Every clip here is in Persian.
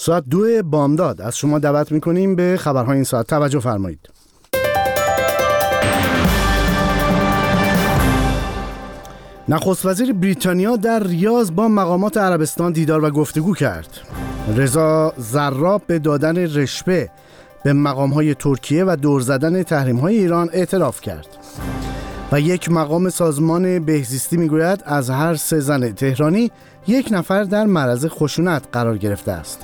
ساعت 2 بامداد از شما دعوت میکنیم به خبرهای این ساعت. توجه فرمایید. نخست وزیر بریتانیا در ریاض با مقامات عربستان دیدار و گفتگو کرد. رضا زراب به دادن رشوه به مقامهای ترکیه و دور زدن تحریم‌های ایران اعتراف کرد. و یک مقام سازمان بهزیستی میگوید از هر 3 زن تهرانی 1 نفر در معرض خشونت قرار گرفته است.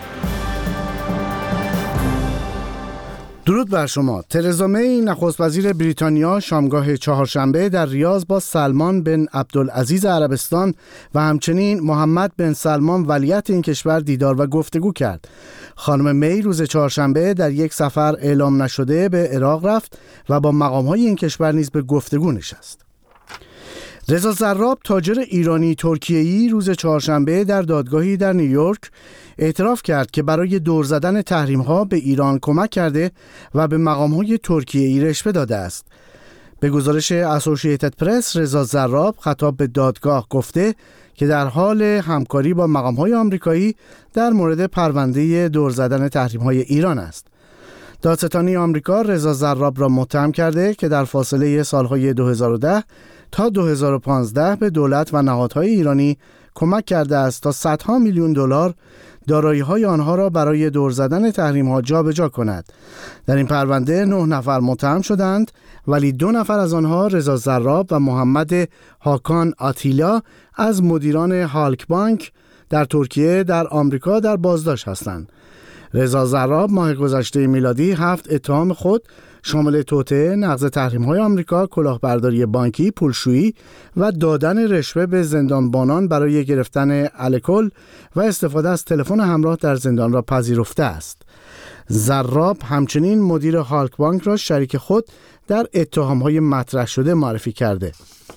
درود بر شما. ترزا می نخست وزیر بریتانیا شامگاه چهارشنبه در ریاض با سلمان بن عبدالعزیز عربستان و همچنین محمد بن سلمان ولیعهد این کشور دیدار و گفتگو کرد. خانم می روز چهارشنبه در یک سفر اعلام نشده به عراق رفت و با مقام‌های این کشور نیز به گفتگو نشست. رضا زراب تاجر ایرانی ترکیه‌ای روز چهارشنبه در دادگاهی در نیویورک اعتراف کرد که برای دور زدن تحریم‌ها به ایران کمک کرده و به مقام‌های ترکیه‌ای رشوه داده است. به گزارش اسوسییتد پرس، رضا زراب خطاب به دادگاه گفته که در حال همکاری با مقام‌های آمریکایی در مورد پرونده دور زدن تحریم‌های ایران است. دادستانی آمریکا رضا زراب را متهم کرده که در فاصله سالهای 2010 تا 2015 به دولت و نهادهای ایرانی کمک کرده است تا صدها میلیون دلار دارایی‌های آنها را برای دور زدن تحریم‌ها جابجا کند. در این پرونده 9 نفر متهم شدند، ولی 2 نفر از آنها رضا زراب و محمد هاکان آتیلا از مدیران هالک بانک در ترکیه در آمریکا در بازداشت هستند. رضا زراب ماه گذشته میلادی 7 اتهام خود شامل توطئه، نقض تحریم‌های آمریکا، کلاهبرداری بانکی، پولشویی و دادن رشوه به زندانبانان برای گرفتن الکل و استفاده از تلفن همراه در زندان را پذیرفته است. زراب همچنین مدیر هالک بانک را شریک خود در اتهام‌های مطرح شده معرفی کرده.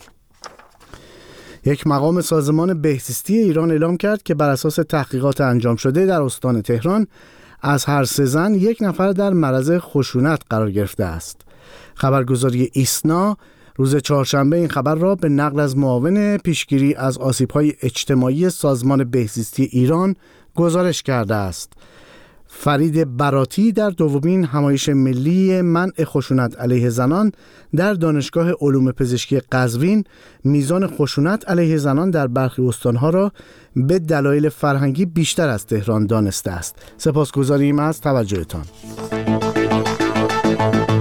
یک مقام سازمان بهزیستی ایران اعلام کرد که بر اساس تحقیقات انجام شده در استان تهران از هر 3 زن 1 نفر در معرض خشونت قرار گرفته است. خبرگزاری ایسنا روز چهارشنبه این خبر را به نقل از معاون پیشگیری از آسیب‌های اجتماعی سازمان بهزیستی ایران گزارش کرده است. فرید براتی در دومین همایش ملی منع خشونت علیه زنان در دانشگاه علوم پزشکی قزوین میزان خشونت علیه زنان در برخی استانها را به دلایل فرهنگی بیشتر از تهران دانسته است. سپاسگزاریم از توجهتان.